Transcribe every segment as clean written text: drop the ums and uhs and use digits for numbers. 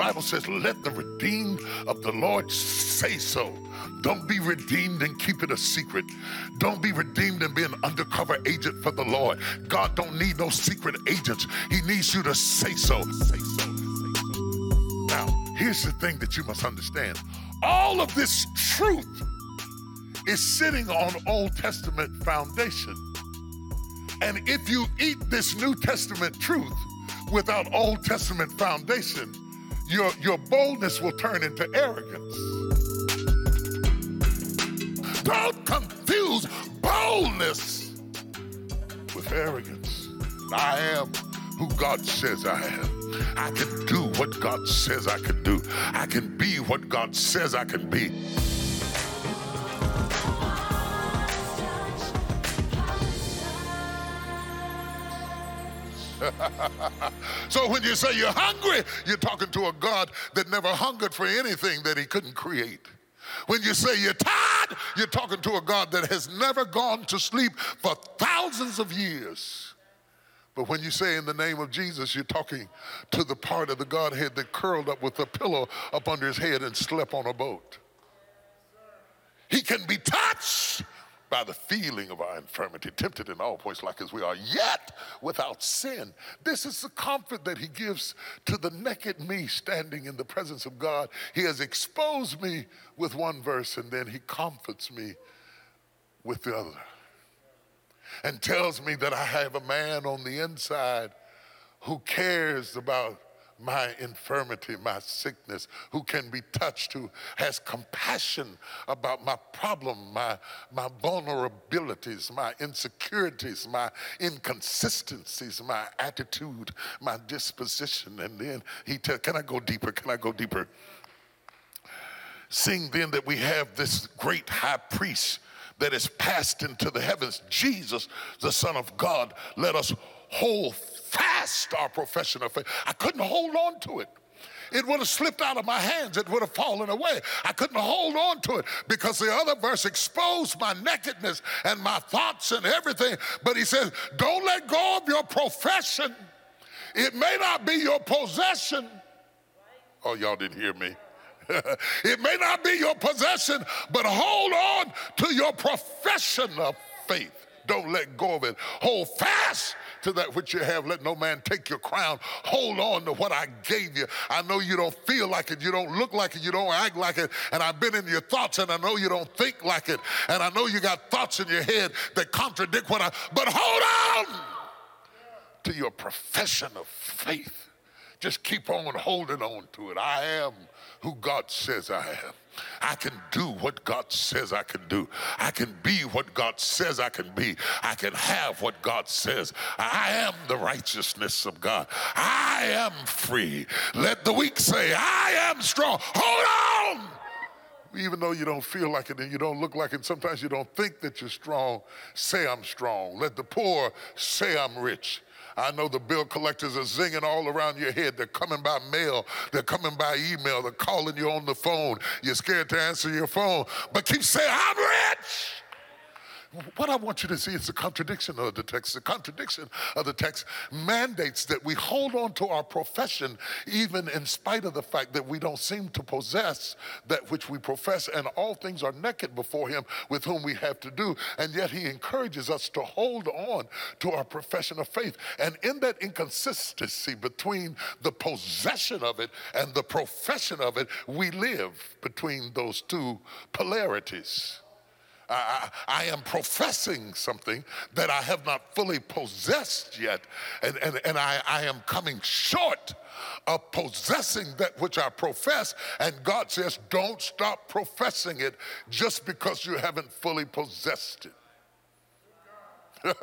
Bible says, let the redeemed of the Lord say so. Don't be redeemed and keep it a secret. Don't be redeemed and be an undercover agent for the Lord. God don't need no secret agents. He needs you to say so. Say so. Now, here's the thing that you must understand. All of this truth is sitting on Old Testament foundation. And if you eat this New Testament truth without Old Testament foundation, your boldness will turn into arrogance. Don't confuse boldness with arrogance. I am who God says I am. I can do what God says I can do. I can be what God says I can be. So when you say you're hungry, you're talking to a God that never hungered for anything that he couldn't create. When you say you're tired, you're talking to a God that has never gone to sleep for thousands of years. But when you say in the name of Jesus, you're talking to the part of the Godhead that curled up with a pillow up under his head and slept on a boat. He can be touched by the feeling of our infirmity, tempted in all points like as we are, yet without sin. This is the comfort that he gives to the naked me standing in the presence of God. He has exposed me with one verse, and then he comforts me with the other, and tells me that I have a man on the inside who cares about my infirmity, my sickness, who can be touched, who has compassion about my problem, my vulnerabilities, my insecurities, my inconsistencies, my attitude, my disposition. And then he tells, can I go deeper? Can I go deeper? Seeing then that we have this great high priest that is passed into the heavens, Jesus, the Son of God, let us hold fast our profession of faith. I couldn't hold on to it. It would have slipped out of my hands. It would have fallen away. I couldn't hold on to it because the other verse exposed my nakedness and my thoughts and everything. But he says, don't let go of your profession. It may not be your possession. Oh, y'all didn't hear me. It may not be your possession, but hold on to your profession of faith. Don't let go of it. Hold fast to that which you have. Let no man take your crown. Hold on to what I gave you. I know you don't feel like it. You don't look like it. You don't act like it. And I've been in your thoughts, and I know you don't think like it. And I know you got thoughts in your head that contradict but hold on to your profession of faith. Just keep on holding on to it. I am who God says I am. I can do what God says I can do. I can be what God says I can be. I can have what God says. I am the righteousness of God. I am free. Let the weak say, I am strong. Hold on! Even though you don't feel like it and you don't look like it, sometimes you don't think that you're strong, say I'm strong. Let the poor say I'm rich. I know the bill collectors are zinging all around your head. They're coming by mail. They're coming by email. They're calling you on the phone. You're scared to answer your phone, but keep saying, I'm rich. What I want you to see is the contradiction of the text. The contradiction of the text mandates that we hold on to our profession even in spite of the fact that we don't seem to possess that which we profess, and all things are naked before him with whom we have to do. And yet he encourages us to hold on to our profession of faith. And in that inconsistency between the possession of it and the profession of it, we live between those two polarities. I am professing something that I have not fully possessed yet, and I am coming short of possessing that which I profess, and God says, don't stop professing it just because you haven't fully possessed it.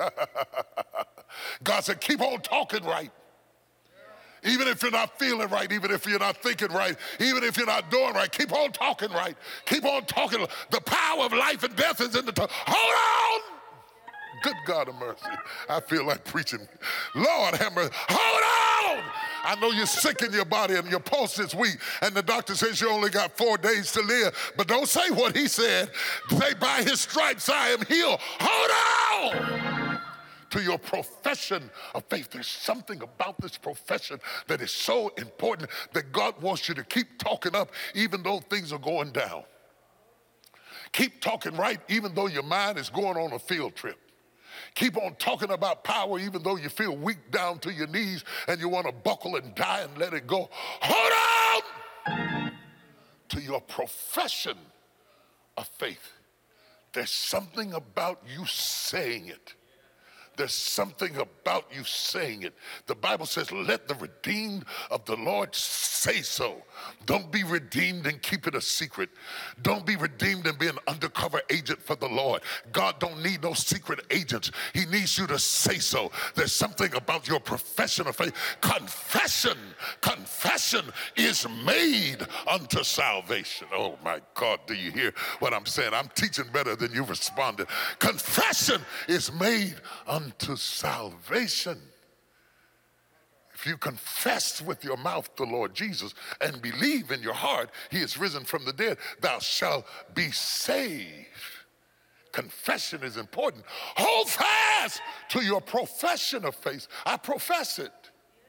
God said, keep on talking right. Even if you're not feeling right, even if you're not thinking right, even if you're not doing right, keep on talking right. Keep on talking. The power of life and death is in the tongue. Hold on. Good God of mercy. I feel like preaching. Lord have mercy. Hold on. I know you're sick in your body and your pulse is weak, and the doctor says you only got 4 days to live. But don't say what he said. Say, by his stripes I am healed. Hold on. to your profession of faith. There's something about this profession that is so important that God wants you to keep talking up even though things are going down. Keep talking right even though your mind is going on a field trip. Keep on talking about power even though you feel weak down to your knees and you want to buckle and die and let it go. Hold on to your profession of faith. There's something about you saying it. There's something about you saying it. The Bible says, let the redeemed of the Lord say so. Don't be redeemed and keep it a secret. Don't be redeemed and be an undercover agent for the Lord. God don't need no secret agents. He needs you to say so. There's something about your profession of faith. Confession is made unto salvation. Oh my God, do you hear what I'm saying? I'm teaching better than you responded. Confession is made unto salvation. If you confess with your mouth the Lord Jesus and believe in your heart he is risen from the dead, thou shalt be saved. Confession is important. Hold fast to your profession of faith. I profess it.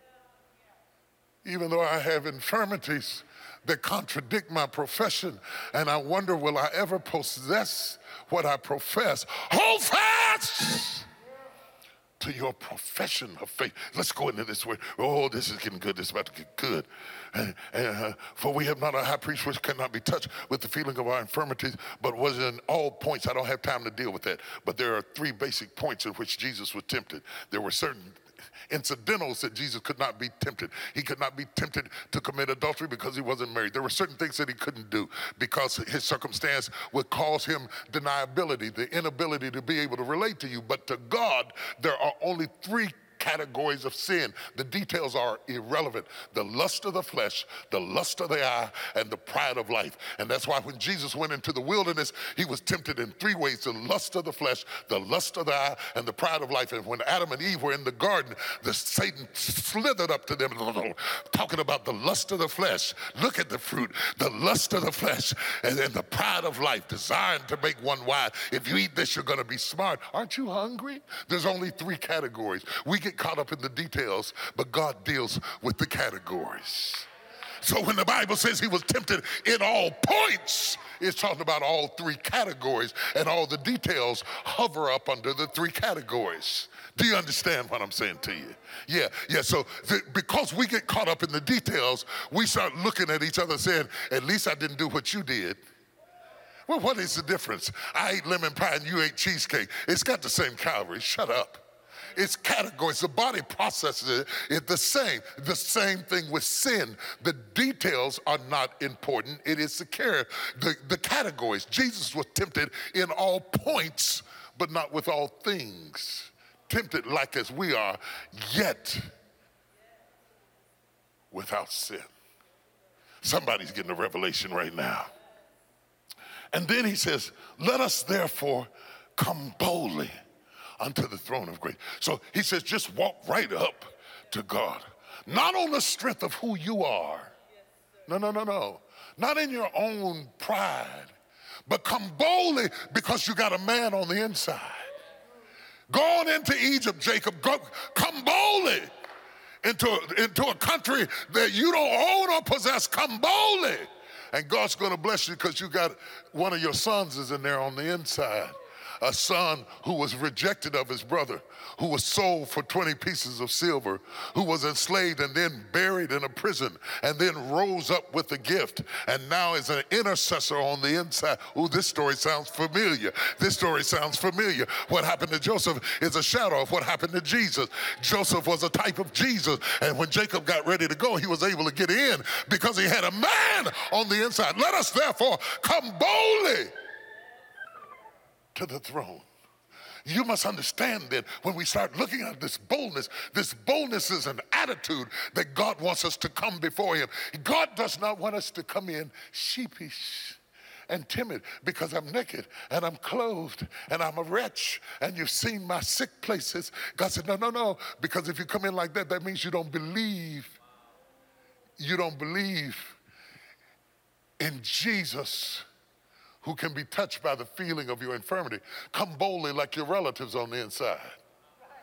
Even though I have infirmities that contradict my profession, and I wonder, will I ever possess what I profess? Hold fast to your profession of faith. Let's go into this word. Oh, this is getting good. This is about to get good. For we have not a high priest which cannot be touched with the feeling of our infirmities, but was in all points. I don't have time to deal with that. But there are three basic points in which Jesus was tempted. There were certain incidentals that Jesus could not be tempted. He could not be tempted to commit adultery because he wasn't married. There were certain things that he couldn't do because his circumstance would cause him deniability, the inability to be able to relate to you. But to God, there are only three categories of sin. The details are irrelevant. The lust of the flesh, the lust of the eye, and the pride of life. And that's why when Jesus went into the wilderness, he was tempted in three ways: the lust of the flesh, the lust of the eye, and the pride of life. And when Adam and Eve were in the garden, Satan slithered up to them, talking about the lust of the flesh. Look at the fruit, the lust of the flesh, and then the pride of life, desiring to make one wise. If you eat this, you're going to be smart. Aren't you hungry? There's only three categories. We get caught up in the details, but God deals with the categories. So when the Bible says he was tempted in all points, it's talking about all three categories, and all the details hover up under the three categories. Do you understand what I'm saying to you? Yeah. So because we get caught up in the details, we start looking at each other saying, at least I didn't do what you did. Well, what is the difference? I ate lemon pie and you ate cheesecake. It's got the same calories. Shut up. It's categories. The body processes it the same. The same thing with sin. The details are not important. It is the categories. Jesus was tempted in all points, but not with all things. Tempted like as we are, yet without sin. Somebody's getting a revelation right now. And then he says, let us therefore come boldly unto the throne of grace. So he says, just walk right up to God. Not on the strength of who you are. No. Not in your own pride. But come boldly because you got a man on the inside. Going into Egypt, Jacob, come boldly into a country that you don't own or possess. Come boldly. And God's going to bless you because you got one of your sons is in there on the inside. A son who was rejected of his brother, who was sold for 20 pieces of silver, who was enslaved and then buried in a prison, and then rose up with a gift, and now is an intercessor on the inside. Ooh, this story sounds familiar. What happened to Joseph is a shadow of what happened to Jesus. Joseph was a type of Jesus, and when Jacob got ready to go, he was able to get in because he had a man on the inside. Let us therefore come boldly to the throne. You must understand that when we start looking at this boldness is an attitude that God wants us to come before him. God does not want us to come in sheepish and timid because I'm naked and I'm clothed and I'm a wretch and you've seen my sick places. God said, no, because if you come in like that, that means you don't believe. You don't believe in Jesus, who can be touched by the feeling of your infirmity. Come boldly like your relatives on the inside.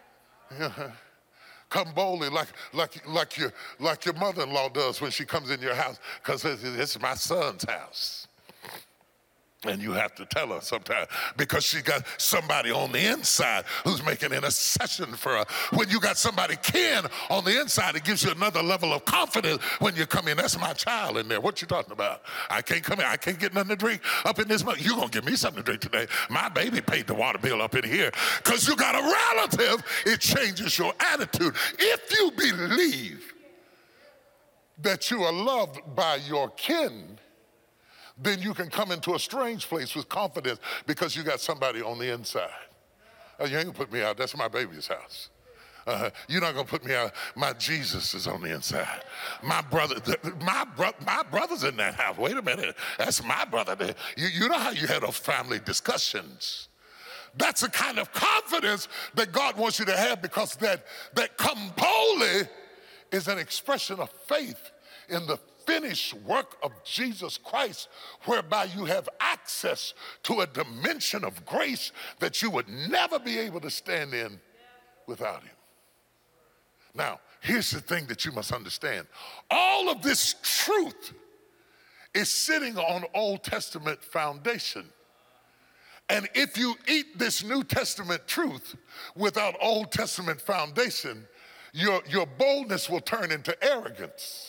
Come boldly like your mother-in-law does when she comes in your house, because it's my son's house. And you have to tell her sometimes, because she got somebody on the inside who's making intercession for her. When you got somebody kin on the inside, it gives you another level of confidence when you come in. That's my child in there. What you talking about? I can't come in. I can't get nothing to drink up in this month. You're going to give me something to drink today. My baby paid the water bill up in here. Because you got a relative, it changes your attitude. If you believe that you are loved by your kin, then you can come into a strange place with confidence because you got somebody on the inside. You ain't gonna put me out. That's my baby's house. You're not gonna put me out. My Jesus is on the inside. My brother's in that house. Wait a minute, that's my brother. You know how you had those family discussions. That's the kind of confidence that God wants you to have, because that come boldly is an expression of faith in the finished work of Jesus Christ, whereby you have access to a dimension of grace that you would never be able to stand in without him. Now, here's the thing that you must understand. All of this truth is sitting on Old Testament foundation. And if you eat this New Testament truth without Old Testament foundation, your boldness will turn into arrogance.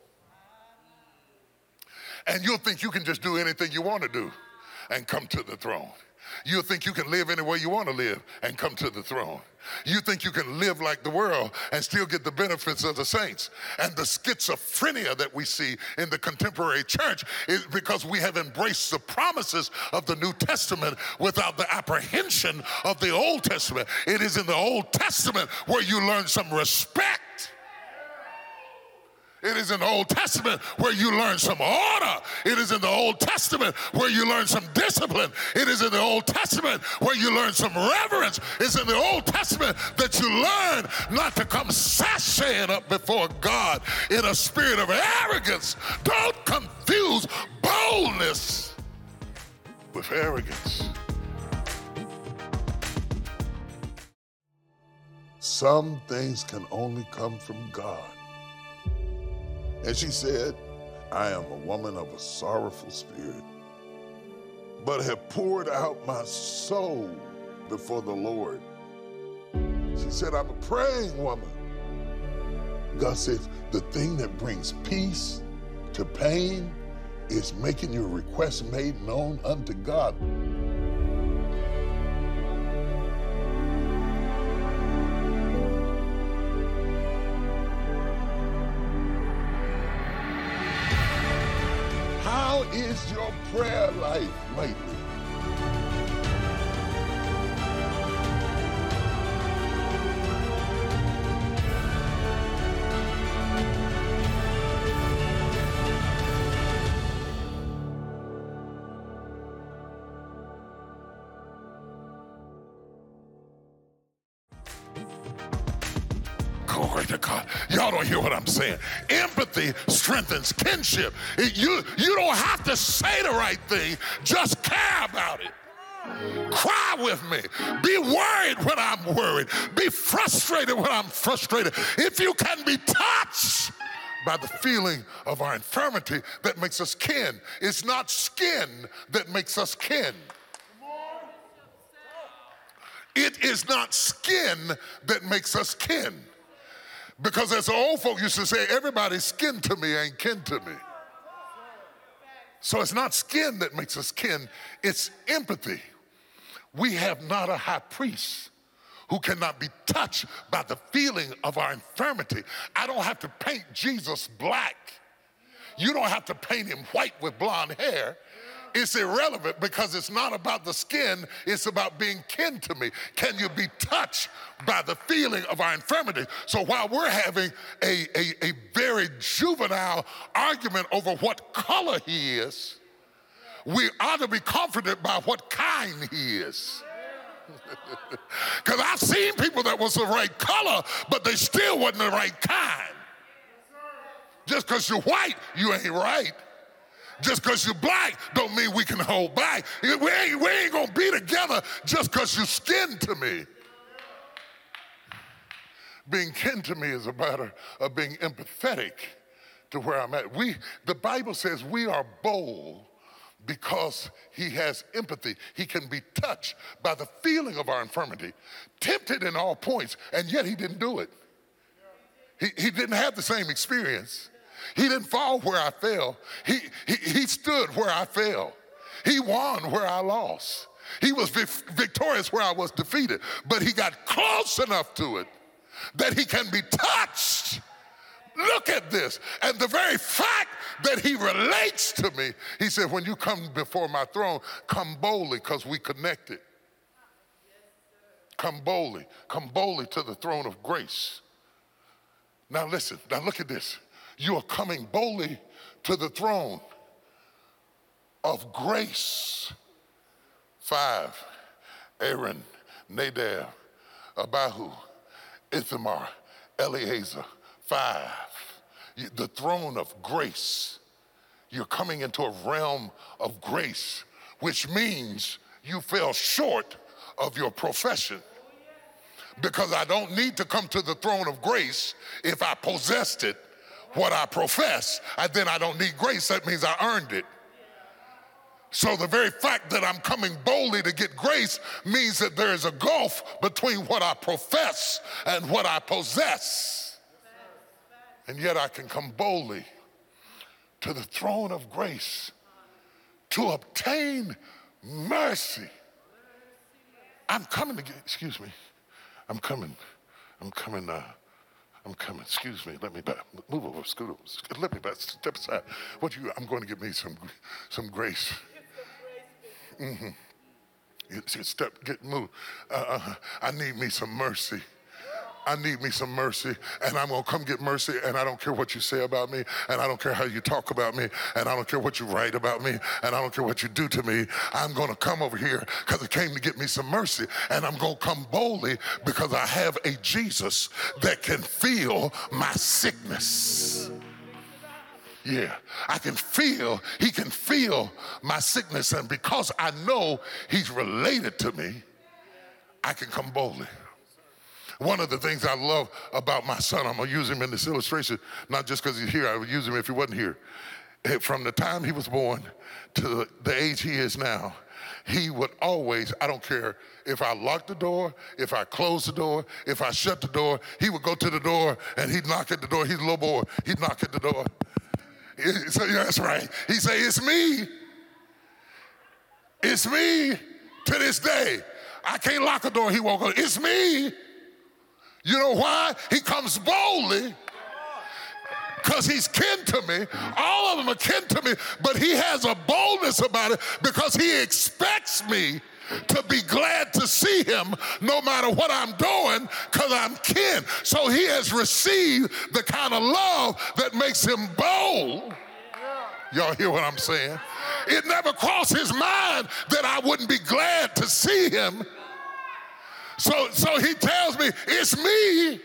And you'll think you can just do anything you want to do and come to the throne. You'll think you can live any way you want to live and come to the throne. You think you can live like the world and still get the benefits of the saints. And the schizophrenia that we see in the contemporary church is because we have embraced the promises of the New Testament without the apprehension of the Old Testament. It is in the Old Testament where you learn some respect. It is in the Old Testament where you learn some order. It is in the Old Testament where you learn some discipline. It is in the Old Testament where you learn some reverence. It's in the Old Testament that you learn not to come sashaying up before God in a spirit of arrogance. Don't confuse boldness with arrogance. Some things can only come from God. And she said, I am a woman of a sorrowful spirit, but have poured out my soul before the Lord. She said, I'm a praying woman. God says, the thing that brings peace to pain is making your request made known unto God. How is your prayer life lately? Glory to God. Y'all don't hear what I'm saying. Empathy strengthens kinship. You don't have to say the right thing. Just care about it. Cry with me. Be worried when I'm worried. Be frustrated when I'm frustrated. If you can be touched by the feeling of our infirmity that makes us kin. It's not skin that makes us kin. It is not skin that makes us kin. Because as the old folk used to say, everybody's skin to me ain't kin to me. So it's not skin that makes us kin, it's empathy. We have not a high priest who cannot be touched by the feeling of our infirmity. I don't have to paint Jesus black. You don't have to paint him white with blonde hair. It's irrelevant because it's not about the skin, it's about being kin to me. Can you be touched by the feeling of our infirmity? So while we're having a very juvenile argument over what color he is, we ought to be comforted by what kind he is. Because I've seen people that was the right color, but they still wasn't the right kind. Just because you're white, you ain't right. Just because you're black don't mean we can hold back. We ain't going to be together just because you're skin to me. Being kin to me is a matter of being empathetic to where I'm at. The Bible says we are bold because he has empathy. He can be touched by the feeling of our infirmity, tempted in all points, and yet he didn't do it. He didn't have the same experience. He didn't fall where I fell. He stood where I fell. He won where I lost. He was victorious where I was defeated, but he got close enough to it that he can be touched. Look at this. And the very fact that he relates to me, he said, when you come before my throne, come boldly because we connected. Come boldly to the throne of grace. Now listen, now look at this. You are coming boldly to the throne of grace. 5, Aaron, Nadab, Abihu, Ithamar, Eleazar. 5, the throne of grace. You're coming into a realm of grace, which means you fell short of your profession. Because I don't need to come to the throne of grace if I possessed it, what I profess, and then I don't need grace. That means I earned it. So the very fact that I'm coming boldly to get grace means that there is a gulf between what I profess and what I possess. And yet I can come boldly to the throne of grace to obtain mercy. I'm coming to get, excuse me. I'm coming, excuse me, let me back, move over, scoot over, let me back, step aside. I'm going to give me some grace. Move. I need me some mercy. I need me some mercy, and I'm going to come get mercy, and I don't care what you say about me, and I don't care how you talk about me, and I don't care what you write about me, and I don't care what you do to me. I'm going to come over here because I came to get me some mercy, and I'm going to come boldly because I have a Jesus that can feel my sickness. Yeah, he can feel my sickness, and because I know he's related to me, I can come boldly. One of the things I love about my son, I'm going to use him in this illustration, not just because he's here, I would use him if he wasn't here. From the time he was born to the age he is now, he would always, I don't care if I locked the door, if I closed the door, if I shut the door, he would go to the door and he'd knock at the door. He's a little boy. He'd knock at the door. So, yeah, that's right. He'd say, it's me. It's me to this day. I can't lock a door. He won't go, it's me. You know why? He comes boldly because he's kin to me. All of them are kin to me, but he has a boldness about it because he expects me to be glad to see him no matter what I'm doing because I'm kin. So he has received the kind of love that makes him bold. Y'all hear what I'm saying? It never crossed his mind that I wouldn't be glad to see him. So he tells me, it's me.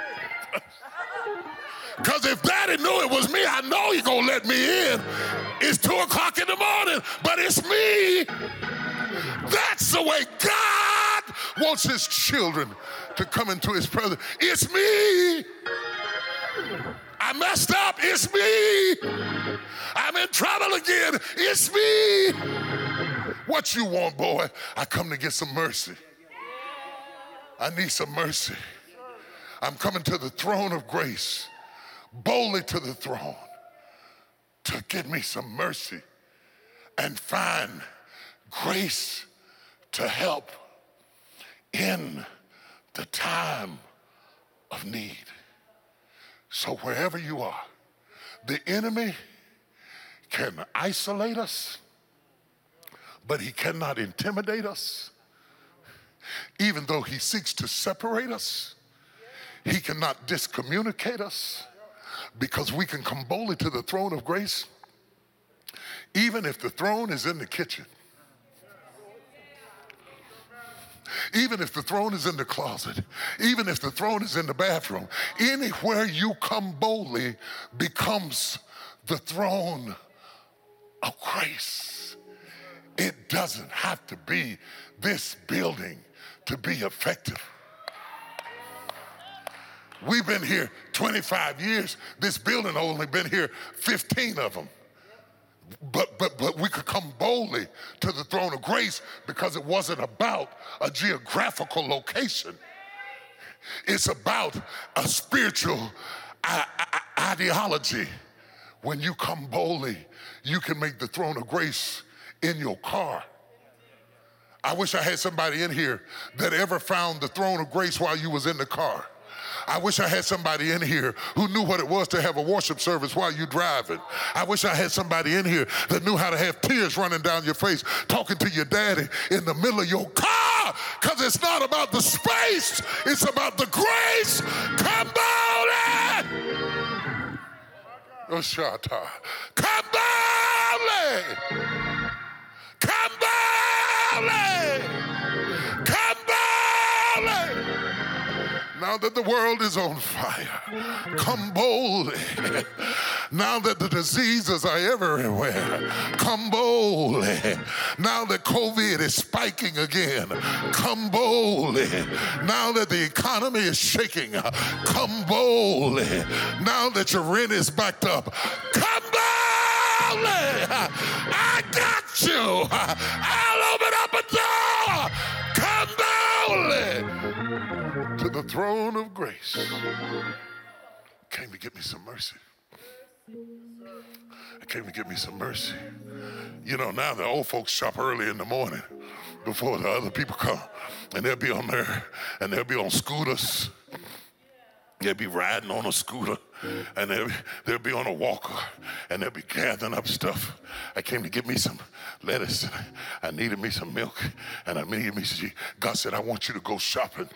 Because if Daddy knew it was me, I know he's going to let me in. It's 2 o'clock in the morning, but it's me. That's the way God wants his children to come into his presence. It's me. I messed up. It's me. I'm in trouble again. It's me. What you want, boy? I come to get some mercy. I need some mercy. I'm coming to the throne of grace, boldly to the throne, to get me some mercy and find grace to help in the time of need. So wherever you are, the enemy can isolate us, but he cannot intimidate us. Even though he seeks to separate us, he cannot discommunicate us because we can come boldly to the throne of grace, even if the throne is in the kitchen, even if the throne is in the closet, even if the throne is in the bathroom. Anywhere you come boldly becomes the throne of grace. It doesn't have to be this building to be effective. We've been here 25 years. This building only been here 15 of them. But we could come boldly to the throne of grace because it wasn't about a geographical location. It's about a spiritual ideology. When you come boldly, you can make the throne of grace in your car. I wish I had somebody in here that ever found the throne of grace while you was in the car. I wish I had somebody in here who knew what it was to have a worship service while you're driving. I wish I had somebody in here that knew how to have tears running down your face talking to your daddy in the middle of your car, because it's not about the space, it's about the grace. Come boldly! Oh, Shata. Come boldly! Come boldly! Come boldly! Now that the world is on fire, come boldly. Now that the diseases are everywhere, come boldly. Now that COVID is spiking again, come boldly. Now that the economy is shaking, come boldly. Now that your rent is backed up, come boldly. I got you. I'll open up a door. Come boldly to the throne of grace. Came to get me some mercy. I came to get me some mercy. You know, now the old folks shop early in the morning before the other people come, and they'll be on there, and they'll be on scooters. They'll be riding on a scooter, and they'll be on a walker, and they'll be gathering up stuff. I came to get me some lettuce, and I needed me some milk, and I needed me some. God said, I want you to go shopping.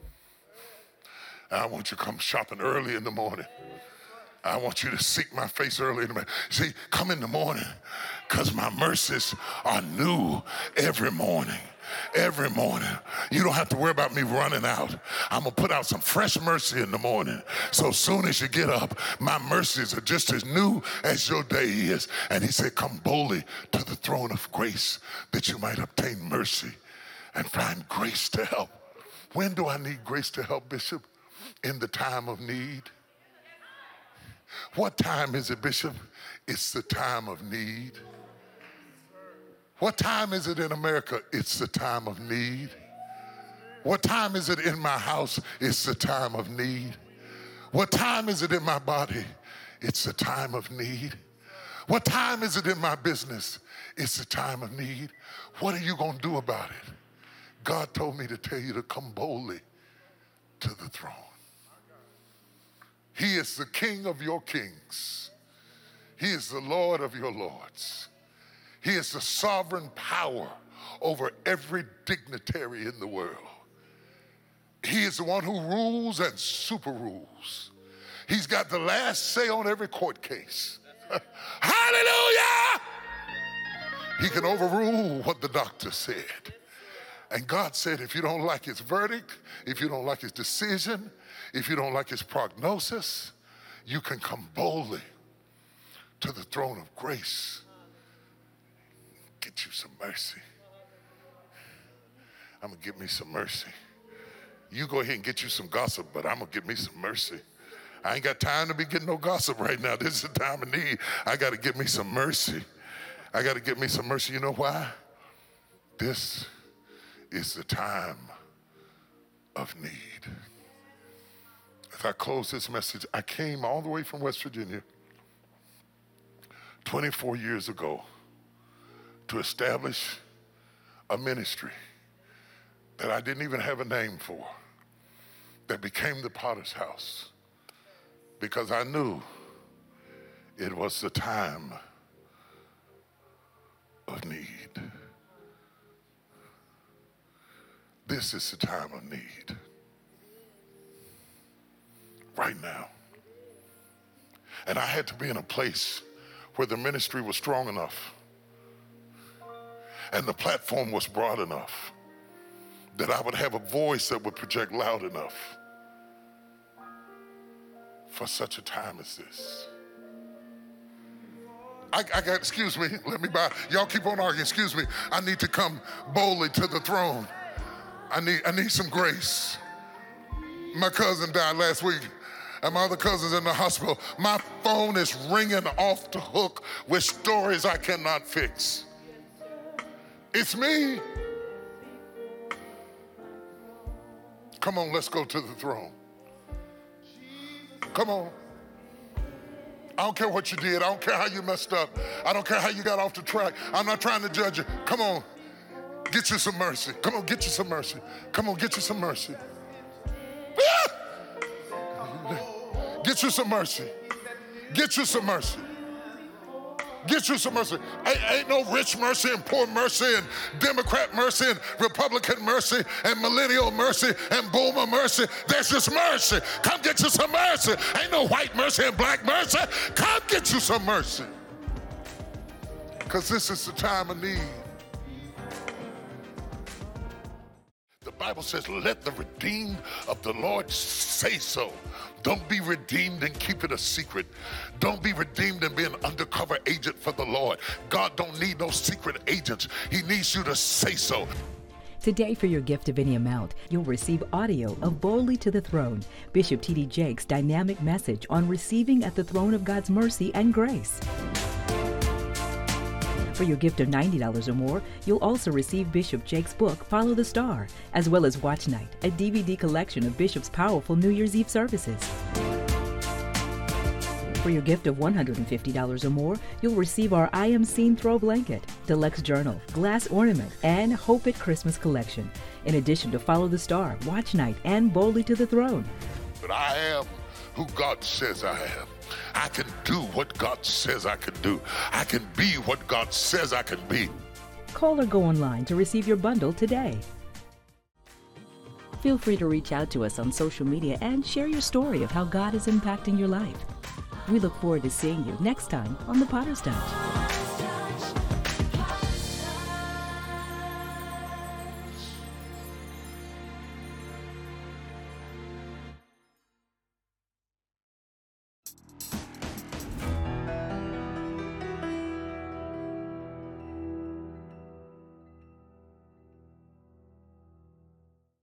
I want you to come shopping early in the morning. I want you to seek my face early in the morning. See, come in the morning, because my mercies are new every morning. Every morning. You don't have to worry about me running out. I'm going to put out some fresh mercy in the morning. So soon as you get up, my mercies are just as new as your day is. And he said, come boldly to the throne of grace that you might obtain mercy and find grace to help. When do I need grace to help, Bishop? In the time of need. What time is it, Bishop? It's the time of need. What time is it in America? It's the time of need. What time is it in my house? It's the time of need. What time is it in my body? It's the time of need. What time is it in my business? It's the time of need. What are you going to do about it? God told me to tell you to come boldly to the throne. He is the King of your kings. He is the Lord of your lords. He is the sovereign power over every dignitary in the world. He is the one who rules and super rules. He's got the last say on every court case. Hallelujah! He can overrule what the doctor said. And God said, if you don't like his verdict, if you don't like his decision, if you don't like his prognosis, you can come boldly to the throne of grace. Get you some mercy. I'm going to get me some mercy. You go ahead and get you some gossip, but I'm going to get me some mercy. I ain't got time to be getting no gossip right now. This is the time of need. I got to get me some mercy. I got to get me some mercy. You know why? This is the time of need. As I close this message, I came all the way from West Virginia 24 years ago to establish a ministry that I didn't even have a name for, that became the Potter's House, because I knew it was the time of need. This is the time of need. Right now. And I had to be in a place where the ministry was strong enough and the platform was broad enough that I would have a voice that would project loud enough for such a time as this. I got, excuse me, let me bow. Y'all keep on arguing, excuse me. I need to come boldly to the throne. I need some grace. My cousin died last week. and my other cousin's in the hospital. My phone is ringing off the hook with stories I cannot fix. It's me. Come on, let's go to the throne. Come on. I don't care what you did. I don't care how you messed up. I don't care how you got off the track. I'm not trying to judge you. Come on. Get you some mercy. Come on, get you some mercy. Come on, get you some mercy. Get you some mercy. Get you some mercy. Get you some mercy. Ain't no rich mercy and poor mercy and Democrat mercy and Republican mercy and millennial mercy and boomer mercy. There's just mercy. Come get you some mercy. Ain't no white mercy and black mercy. Come get you some mercy. Because this is the time of need. The Bible says, let the redeemed of the Lord say so. Don't be redeemed and keep it a secret. Don't be redeemed and be an undercover agent for the Lord. God don't need no secret agents. He needs you to say so. Today, for your gift of any amount, you'll receive audio of Boldly to the Throne, Bishop T.D. Jakes' dynamic message on receiving at the throne of God's mercy and grace. For your gift of $90 or more, you'll also receive Bishop Jakes' book, Follow the Star, as well as Watch Night, a DVD collection of Bishop's powerful New Year's Eve services. For your gift of $150 or more, you'll receive our I Am Seen throw blanket, deluxe journal, glass ornament, and Hope at Christmas collection, in addition to Follow the Star, Watch Night, and Boldly to the Throne. But I am who God says I am. I can do what God says I can do. I can be what God says I can be. Call or go online to receive your bundle today. Feel free to reach out to us on social media and share your story of how God is impacting your life. We look forward to seeing you next time on The Potter's Touch.